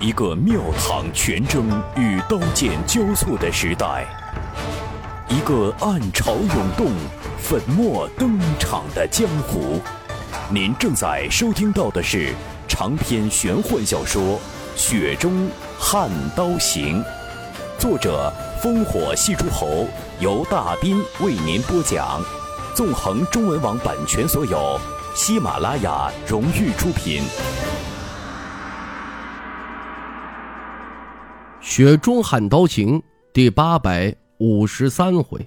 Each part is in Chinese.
一个庙堂权争与刀剑交错的时代，一个暗潮涌动、粉墨登场的江湖。您正在收听到的是长篇玄幻小说《雪中悍刀行》，作者烽火戏诸侯，由大斌为您播讲。纵横中文网版权所有，喜马拉雅荣誉出品。 雪中悍刀行第853回。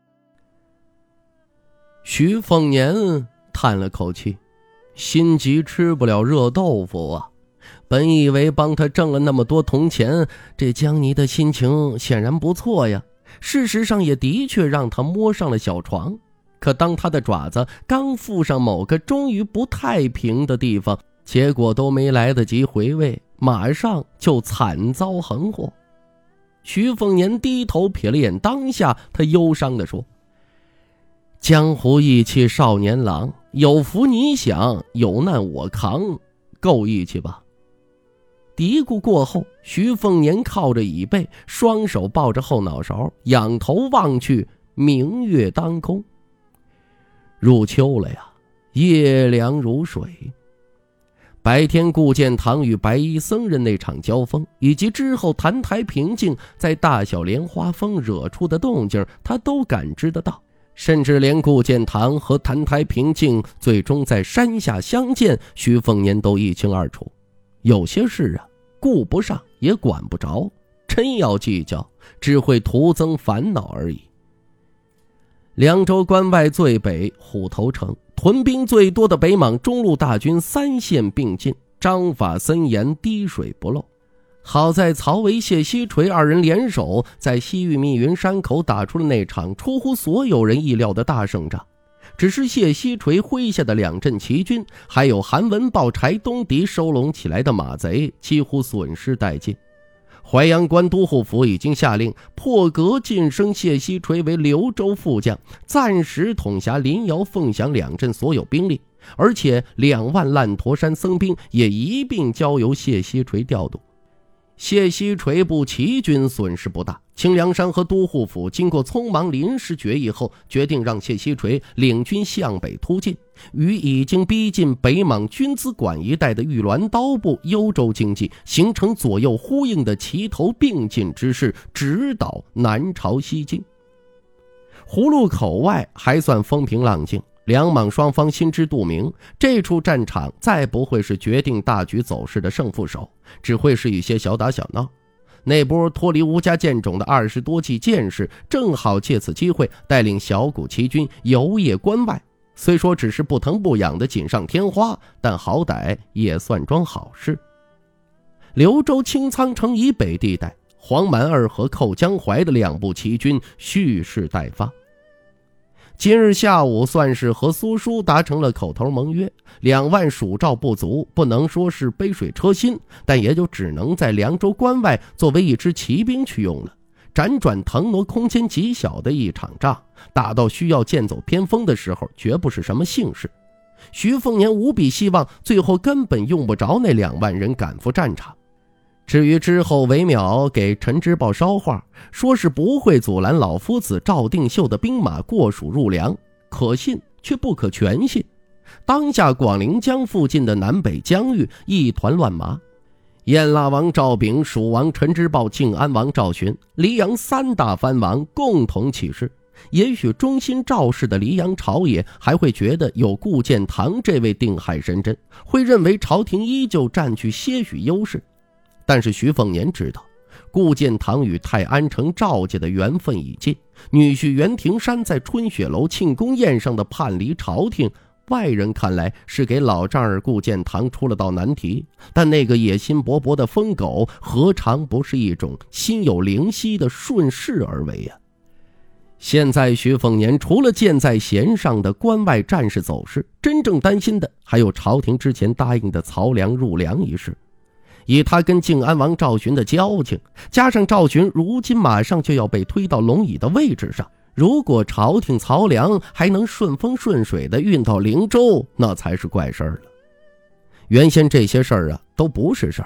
徐凤年叹了口气，心急吃不了热豆腐啊。本以为帮他挣了那么多铜钱，这江泥的心情显然不错呀，事实上也的确让他摸上了小床。可当他的爪子刚附上某个终于不太平的地方，结果都没来得及回味，马上就惨遭横祸。徐凤年低头瞥了眼当下，他忧伤地说：江湖义气少年郎，有福你享，有难我扛，够义气吧。嘀咕过后，徐凤年靠着椅背，双手抱着后脑勺，仰头望去，明月当空。入秋了呀，夜凉如水。白天顾建堂与白衣僧人那场交锋，以及之后澹台平静在大小莲花峰惹出的动静，他都感知得到，甚至连顾建堂和澹台平静最终在山下相见，徐凤年都一清二楚。有些事啊，顾不上也管不着，真要计较，只会徒增烦恼而已。凉州关外最北虎头城，屯兵最多的北莽中路大军三线并进，章法森严，滴水不漏。好在曹维、谢希垂二人联手，在西域密云山口打出了那场出乎所有人意料的大胜仗。只是谢希垂麾下的两镇骑军，还有韩文豹、柴东狄收拢起来的马贼，几乎损失殆尽。淮阳关都护府已经下令破格晋升谢希垂为柳州副将，暂时统辖临瑶、凤翔两镇所有兵力，而且2万烂驼山僧兵也一并交由谢希垂调度。谢希垂部骑军损失不大，清凉山和都护府经过匆忙临时决议后，决定让谢希垂领军向北突进，与已经逼近北莽军资管一带的玉銮刀部、幽州经济形成左右呼应的齐头并进之势，直捣南朝西京。葫芦口外还算风平浪静，两莽双方心知肚明，这处战场再不会是决定大局走势的胜负手，只会是一些小打小闹。那波脱离吴家剑种的20多骑剑士，正好借此机会带领小股骑军游曳关外。虽说只是不疼不痒的锦上添花，但好歹也算桩好事。柳州青苍城以北地带，黄蛮二河寇江淮的2部骑军蓄势待发。今日下午算是和苏叔达成了口头盟约，2万蜀赵不足，不能说是杯水车薪，但也就只能在凉州关外作为一支骑兵去用了。辗转腾挪空间极小的一场仗，打到需要剑走偏锋的时候，绝不是什么幸事。徐凤年无比希望最后根本用不着那2万人赶赴战场。至于之后韦淼给陈之豹捎话，说是不会阻拦老夫子赵定秀的兵马过蜀入梁，可信却不可全信。当下广陵江附近的南北疆域一团乱麻，燕腊王赵炳、蜀王陈之豹、靖安王赵寻、黎阳3大藩王共同起事。也许忠心赵氏的黎阳朝野还会觉得有顾建堂这位定海神针，会认为朝廷依旧占据些许优势。但是徐凤年知道，顾建堂与泰安城赵家的缘分已尽，女婿袁庭山在春雪楼庆功宴上的叛离朝廷，外人看来是给老丈人顾建堂出了道难题，但那个野心勃勃的疯狗何尝不是一种心有灵犀的顺势而为啊？现在徐凤年除了箭在弦上的关外战事走势，真正担心的还有朝廷之前答应的曹良入梁一事。以他跟靖安王赵寻的交情，加上赵寻如今马上就要被推到龙椅的位置上，如果朝廷曹良还能顺风顺水地运到灵州，那才是怪事儿了。原先这些事儿啊都不是事儿，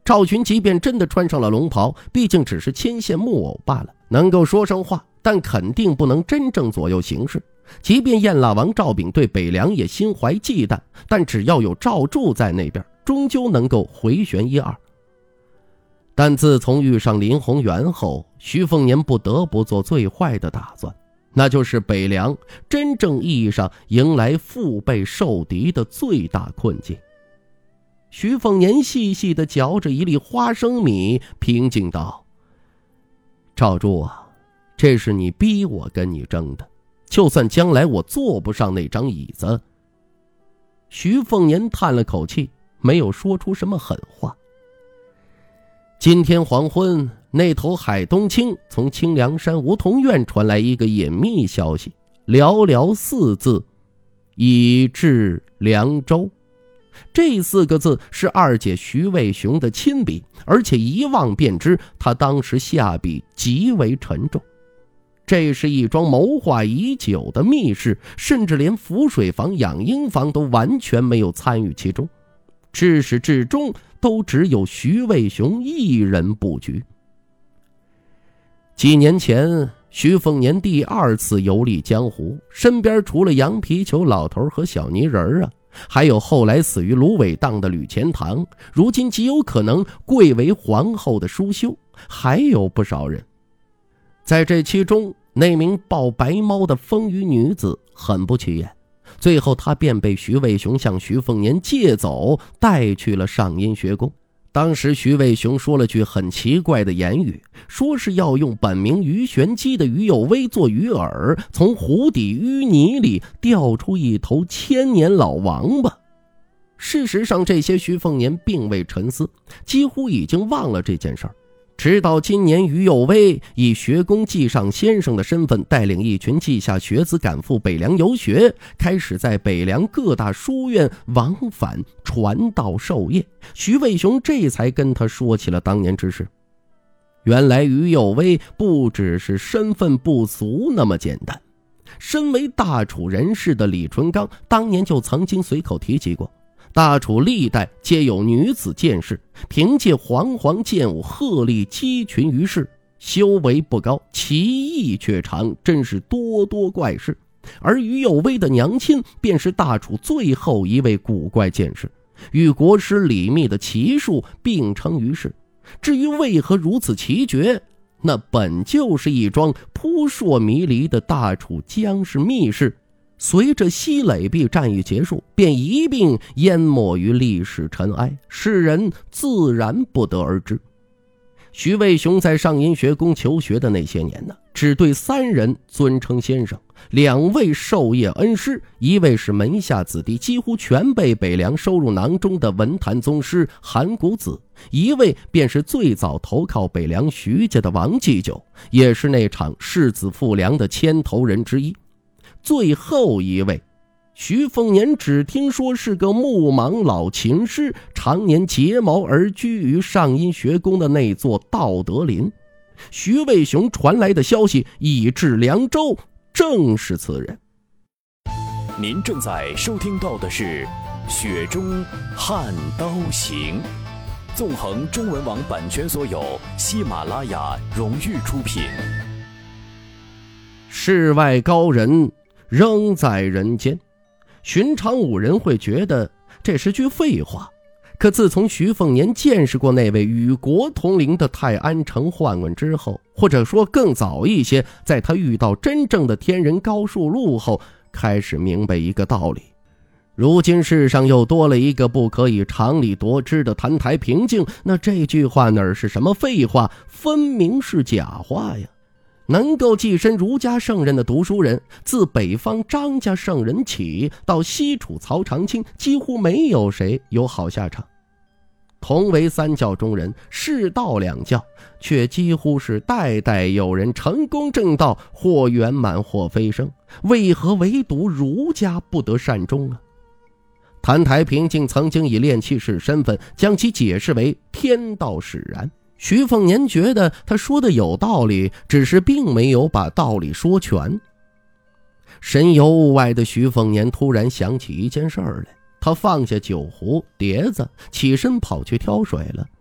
赵群即便真的穿上了龙袍，毕竟只是牵线木偶罢了，能够说上话，但肯定不能真正左右形势。即便燕腊王赵昺对北凉也心怀忌惮，但只要有赵柱在那边，终究能够回旋一二。但自从遇上林宏元后，徐凤年不得不做最坏的打算，那就是北凉真正意义上迎来腹背受敌的最大困境。徐凤年细细地嚼着一粒花生米，平静道：赵柱啊，这是你逼我跟你争的，就算将来我坐不上那张椅子。徐凤年叹了口气，没有说出什么狠话。今天黄昏，那头海东青从清凉山梧桐院传来一个隐秘消息，寥寥4字：已至凉州。这4个字是二姐徐渭雄的亲笔，而且一望便知他当时下笔极为沉重。这是一桩谋划已久的密事，甚至连浮水坊、养婴坊都完全没有参与其中，至始至终都只有徐渭雄一人布局。几年前，徐凤年第2次游历江湖，身边除了杨皮球老头和小泥人啊，还有后来死于芦苇荡的吕钱塘，如今极有可能贵为皇后的舒修，还有不少人。在这其中，那名抱白猫的丰腴女子很不起眼，最后她便被徐渭雄向徐凤年借走，带去了上阴学宫。当时徐渭雄说了句很奇怪的言语，说是要用本名鱼玄机的鱼有威做鱼饵，从湖底淤泥里钓出一头1000年老王八。事实上，这些徐凤年并未沉思，几乎已经忘了这件事儿。直到今年，于有威以学宫记上先生的身份，带领一群稷下学子赶赴北凉游学，开始在北凉各大书院往返传道授业。徐渭雄这才跟他说起了当年之事。原来于有威不只是身份不俗那么简单，身为大楚人士的李淳罡当年就曾经随口提及过，大楚历代皆有女子剑士，凭借煌煌剑舞鹤立鸡群于世，修为不高，其意却长，真是多多怪事。而于有威的娘亲便是大楚最后一位古怪剑士，与国师李密的奇术并称于世。至于为何如此奇绝，那本就是一桩扑朔迷离的大楚江氏秘事，随着西垒壁战役结束，便一并淹没于历史尘埃，世人自然不得而知。徐渭雄在上阴学宫求学的那些年呢，只对3人尊称先生，2位授业恩师，一位是门下子弟几乎全被北凉收入囊中的文坛宗师韩谷子，一位便是最早投靠北凉徐家的王继久，也是那场世子赴凉的牵头人之一。最后一位，徐凤年只听说是个目盲老琴师，常年结毛而居于上阴学宫的那座道德林。徐渭雄传来的消息已至凉州，正是此人。 您正在收听到的是《雪中悍刀行》，纵横中文网版权所有，喜马拉雅荣誉出品。 世外高人仍在人间，寻常5人会觉得这是句废话，可自从徐凤年见识过那位与国同龄的泰安城宦官之后，或者说更早一些，在他遇到真正的天人高树路后，开始明白一个道理：如今世上又多了一个不可以常理夺之的澹台平静，那这句话哪是什么废话，分明是假话呀！能够跻身儒家圣人的读书人，自北方张家圣人起到西楚曹长卿，几乎没有谁有好下场。同为3教中人，世道2教，却几乎是代代有人成功正道，或圆满或飞升，为何唯独儒家不得善终啊？澹台平静曾经以炼气士身份将其解释为天道使然，徐凤年觉得他说的有道理，只是并没有把道理说全。神游物外的徐凤年突然想起一件事来，他放下酒壶碟子，起身跑去挑水了。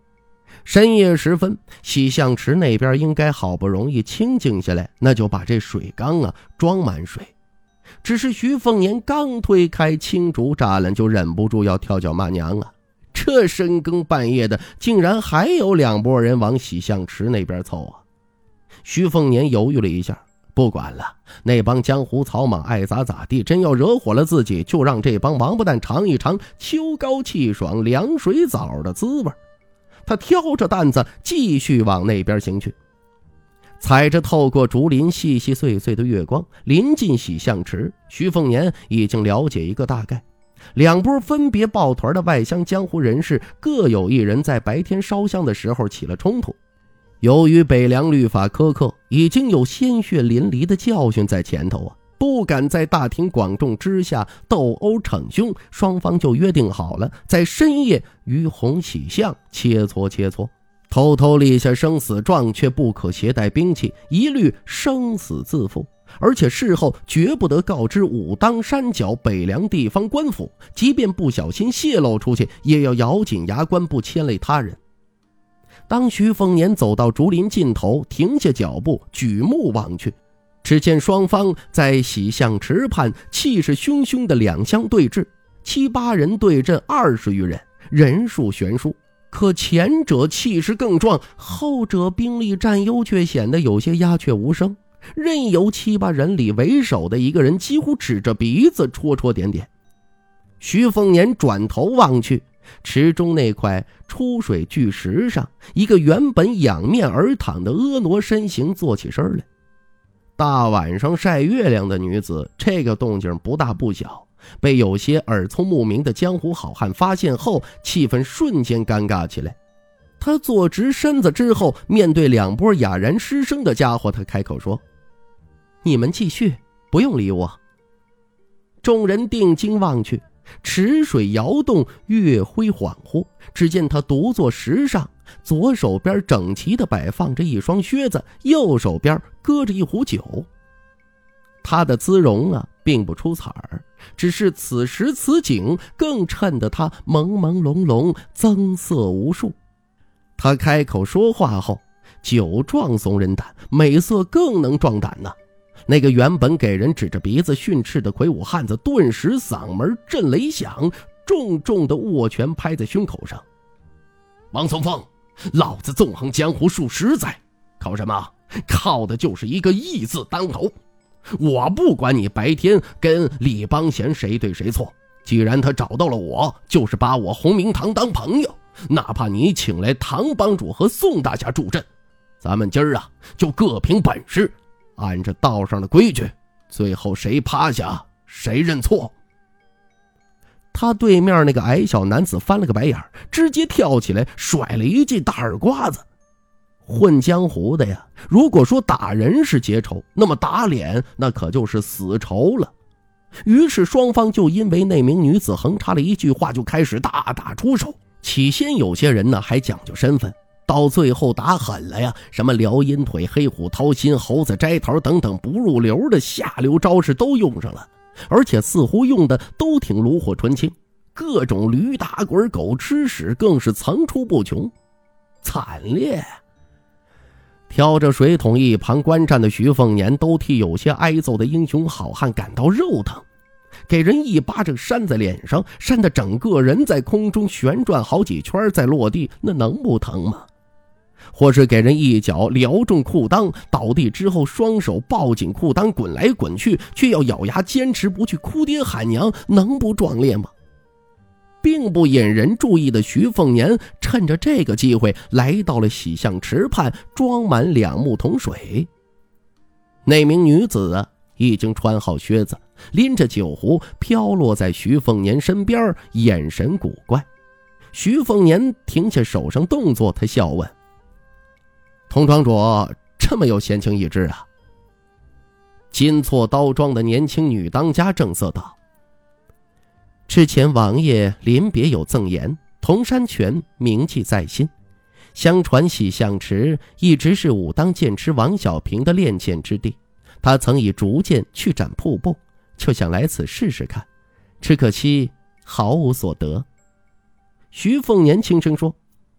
深夜时分，洗象池那边应该好不容易清静下来，那就把这水缸装满水。只是徐凤年刚推开青竹栅栏，就忍不住要跳脚骂娘啊！这深更半夜的，竟然还有2拨人往洗象池那边凑啊！徐凤年犹豫了一下，不管了，那帮江湖草莽爱咋咋地，真要惹火了自己，就让这帮王八蛋尝一尝秋高气爽凉水澡的滋味。他挑着担子继续往那边行去，踩着透过竹林细细碎碎的月光，临近洗象池，徐凤年已经了解一个大概。2拨分别抱团的外乡江湖人士，各有一人在白天烧香的时候起了冲突。由于北凉律法苛刻，已经有鲜血淋漓的教训在前头啊，不敢在大庭广众之下斗殴逞凶，双方就约定好了，在深夜于洪洗象，切磋，偷偷立下生死状，却不可携带兵器，一律生死自负，而且事后绝不得告知武当山脚北凉地方官府，即便不小心泄露出去，也要咬紧牙关，不牵累他人。当徐凤年走到竹林尽头，停下脚步，举目望去，只见双方在洗象池畔气势汹汹的两相对峙，7、8人对阵20余人，人数悬殊。可前者气势更壮，后者兵力占优，却显得有些鸦雀无声。任由7、8人里为首的一个人几乎指着鼻子戳点点。徐凤年转头望去，池中那块出水巨石上，一个原本仰面而躺的婀娜身形坐起身来。大晚上晒月亮的女子，这个动静不大不小，被有些耳聪目明的江湖好汉发现后，气氛瞬间尴尬起来。他坐直身子之后，面对2拨哑然失声的家伙，他开口说：“你们继续，不用理我。”众人定睛望去，池水摇动，月辉恍惚，只见他独坐石上，左手边整齐地摆放着一双靴子，右手边搁着一壶酒。他的姿容并不出彩儿，只是此时此景更衬得他朦朦胧胧，增色无数。他开口说话后，酒壮怂人胆，美色更能壮胆呢。那个原本给人指着鼻子训斥的魁梧汉子，顿时嗓门震雷响，重重的握拳拍在胸口上：“王松凤，老子纵横江湖数10载，靠什么？靠的就是一个义字当头。我不管你白天跟李邦贤谁对谁错，既然他找到了我，就是把我洪明堂当朋友，哪怕你请来唐帮主和宋大侠助阵，咱们今儿就各凭本事，按着道上的规矩，最后谁趴下谁认错。”他对面那个矮小男子翻了个白眼，直接跳起来甩了一记大耳刮子。混江湖的呀，如果说打人是结仇，那么打脸那可就是死仇了。于是双方就因为那名女子横插了一句话，就开始大打出手。起先有些人还讲究身份，到最后打狠了呀，什么撩阴腿、黑虎掏心、猴子摘桃等等不入流的下流招式都用上了，而且似乎用的都挺炉火纯青，各种驴打滚、狗吃屎更是层出不穷，惨烈。挑着水桶一旁观战的徐凤年都替有些挨揍的英雄好汉感到肉疼，给人一巴掌扇在脸上，扇得整个人在空中旋转好几圈再落地，那能不疼吗？或是给人一脚撩中裤裆，倒地之后双手抱紧裤裆滚来滚去，却要咬牙坚持不去哭爹喊娘，能不壮烈吗？并不引人注意的徐凤年趁着这个机会来到了洗象池畔，装满2木桶水。那名女子已经穿好靴子，拎着酒壶飘落在徐凤年身边，眼神古怪。徐凤年停下手上动作，他笑问：“童庄主这么有闲情逸致啊？”金错刀庄的年轻女当家正色道：“之前王爷临别有赠言，铜山泉铭记在心。相传洗象池一直是武当剑痴王小平的练剑之地，他曾以竹剑去斩瀑布，就想来此试试看，只可惜毫无所得。”徐凤年轻声说：“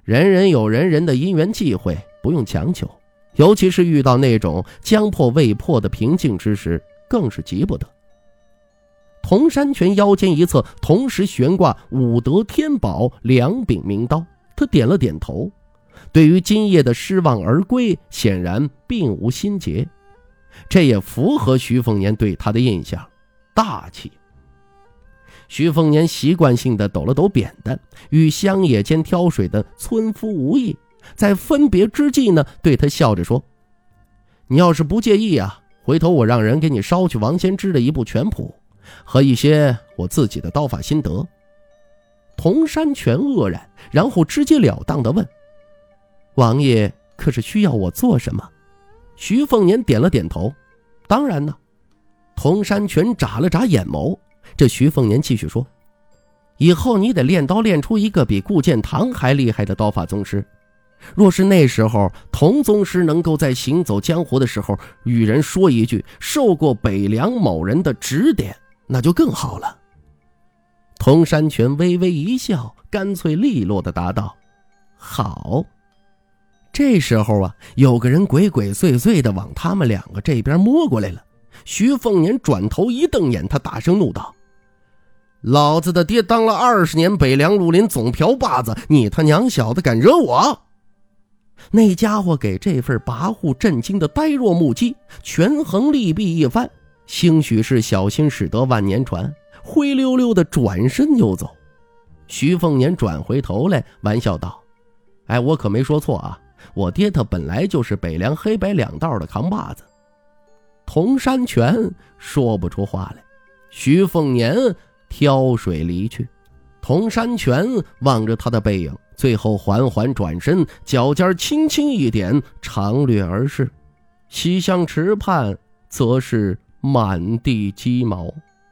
人人有人人的因缘际会，不用强求，尤其是遇到那种将破未破的瓶颈之时，更是急不得。童山泉腰间一侧同时悬挂武德天宝两柄名刀，他点了点头，对于今夜的失望而归显然并无心结，这也符合徐凤年对他的印象，大气。徐凤年习惯性地抖了抖扁担，与乡野间挑水的村夫无异，在分别之际呢，对他笑着说：你要是不介意啊，回头我让人给你捎去王先知的一部全谱和一些我自己的刀法心得。童山泉愕然，然后直截了当地问：王爷可是需要我做什么？徐凤年点了点头：当然呢。童山泉眨了眨眼眸，这徐凤年继续说：以后你得练刀练出一个比顾建堂还厉害的刀法宗师，若是那时候童宗师能够在行走江湖的时候与人说一句受过北凉某人的指点，那就更好了。童山泉微微一笑，干脆利落地答道：好。这时候啊，有个人鬼鬼祟祟地往他们两个这边摸过来了。徐凤年转头一瞪眼，他大声怒道：老子的爹当了20年北凉绿林总瓢把子，你他娘小子敢惹我！那家伙给这份跋扈震惊的呆若木鸡，权衡利弊一番，兴许是小心驶得万年船，灰溜溜的转身就走。徐凤年转回头来玩笑道：哎，我可没说错啊，我爹他本来就是北凉黑白两道的扛把子。童山泉说不出话来，徐凤年挑水离去。童山泉望着他的背影，最后缓缓转身，脚尖轻轻一点，长掠而逝。西厢池畔则是满地鸡毛。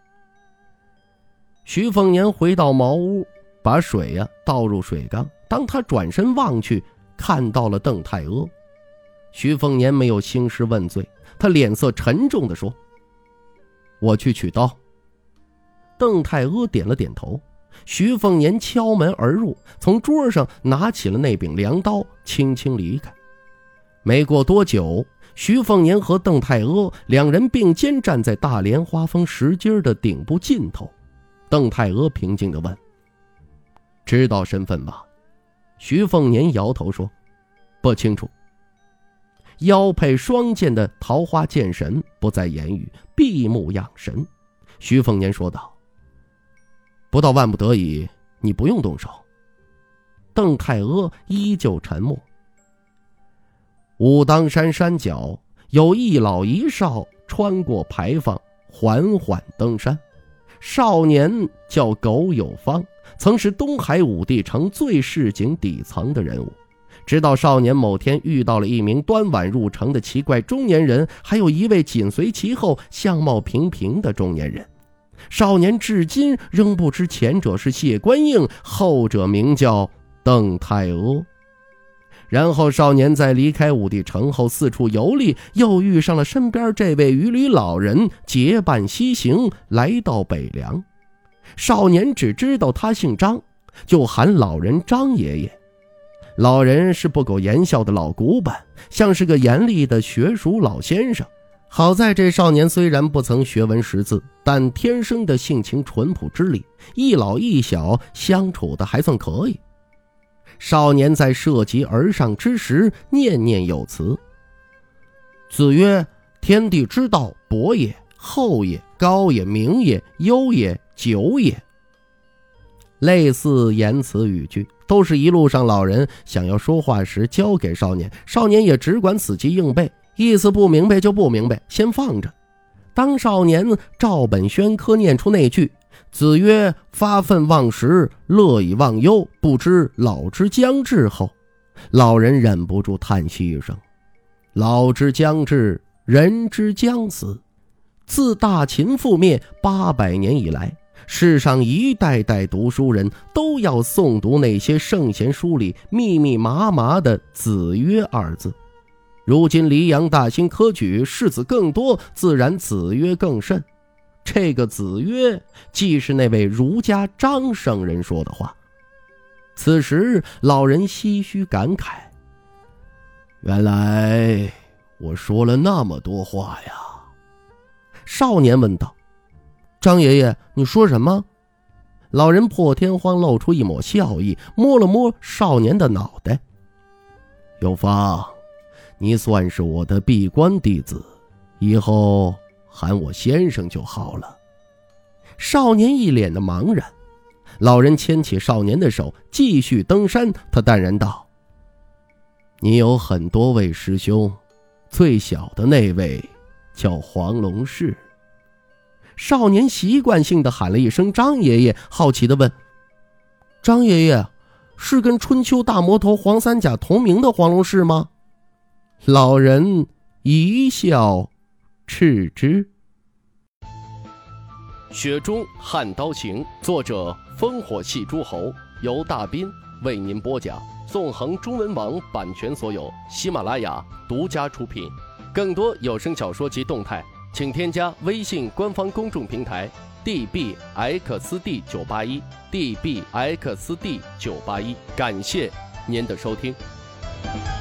徐凤年回到茅屋，把水倒入水缸，当他转身望去，看到了邓太阿。徐凤年没有兴师问罪，他脸色沉重地说：我去取刀。邓太阿点了点头。徐凤年敲门而入，从桌上拿起了那柄凉刀，轻轻离开。没过多久，徐凤年和邓太阿两人并肩站在大莲花峰石阶的顶部尽头。邓太阿平静地问：知道身份吧？徐凤年摇头说：不清楚。腰佩双剑的桃花剑神不再言语，闭目养神。徐凤年说道：不到万不得已，你不用动手。邓太阿依旧沉默。武当山山脚有一老一少穿过牌坊，缓缓登山。少年叫苟有方，曾是东海五帝城最市井底层的人物。直到少年某天遇到了一名端晚入城的奇怪中年人，还有一位紧随其后相貌平平的中年人。少年至今仍不知前者是谢观应，后者名叫邓太阿。然后少年在离开武帝城后四处游历，又遇上了身边这位渔旅老人，结伴西行来到北凉。少年只知道他姓张，就喊老人张爷爷。老人是不苟言笑的老古板，像是个严厉的学术老先生。好在这少年虽然不曾学文识字，但天生的性情淳朴之力，一老一小相处的还算可以。少年在涉级而上之时，念念有词：子曰：天地之道，博也，厚也，高也，明也，优也，久也。类似言辞语句都是一路上老人想要说话时教给少年，少年也只管死记硬背，意思不明白就不明白，先放着。当少年照本宣科念出那句子曰：发愤忘食，乐以忘忧，不知老之将至后，老人忍不住叹息一声：老之将至，人之将死。自大秦覆灭800年以来，世上一代代读书人都要诵读那些圣贤书里密密麻麻的子曰二字。如今黎阳大兴科举，士子更多，自然子曰更甚。这个子曰既是那位儒家张圣人说的话。 此时老人唏嘘感慨，原来我说了那么多话呀。少年问道，张爷爷，你说什么？老人破天荒露出一抹笑意，摸了摸少年的脑袋。有方，你算是我的闭关弟子，以后喊我先生就好了。少年一脸的茫然。老人牵起少年的手，继续登山。他淡然道，你有很多位师兄，最小的那位叫黄龙士。少年习惯性地喊了一声张爷爷，好奇地问，张爷爷是跟春秋大魔头黄三甲同名的黄龙士吗？老人一笑斥之。雪中悍刀行，作者烽火戏诸侯，由大斌为您播讲，纵横中文网版权所有，喜马拉雅独家出品。更多有声小说及动态，请添加微信官方公众平台 DBXD981 DBXD981，感谢您的收听。